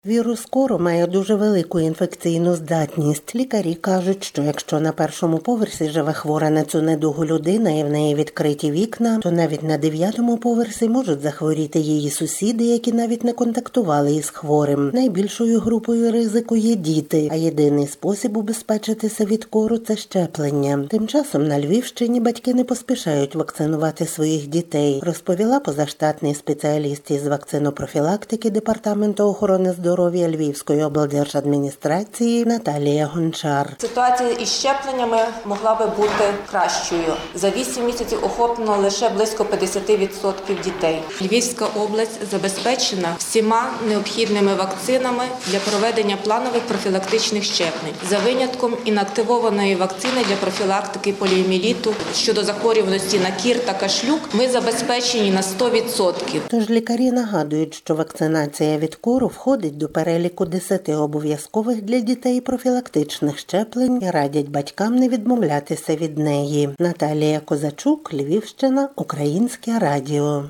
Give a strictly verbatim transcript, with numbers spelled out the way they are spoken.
Вірус кору має дуже велику інфекційну здатність. Лікарі кажуть, що якщо на першому поверсі живе хвора на цю недугу людина і в неї відкриті вікна, то навіть на дев'ятому поверсі можуть захворіти її сусіди, які навіть не контактували із хворим. Найбільшою групою ризику є діти, а єдиний спосіб убезпечитися від кору – це щеплення. Тим часом на Львівщині батьки не поспішають вакцинувати своїх дітей, розповіла позаштатний спеціаліст із вакцинопрофілактики Департаменту охорони здоров'я здоров'я Львівської облдержадміністрації Наталія Гончар. Ситуація із щепленнями могла би бути кращою. За вісім місяців охоплено лише близько п'ятдесят відсотків дітей. Львівська область забезпечена всіма необхідними вакцинами для проведення планових профілактичних щеплень. За винятком інактивованої вакцини для профілактики поліомієліту щодо захворюваності на кір та кашлюк ми забезпечені на сто відсотків. Тож лікарі нагадують, що вакцинація від кору входить до переліку десяти обов'язкових для дітей профілактичних щеплень і радять батькам не відмовлятися від неї. Наталія Козачук, Львівщина, Українське радіо.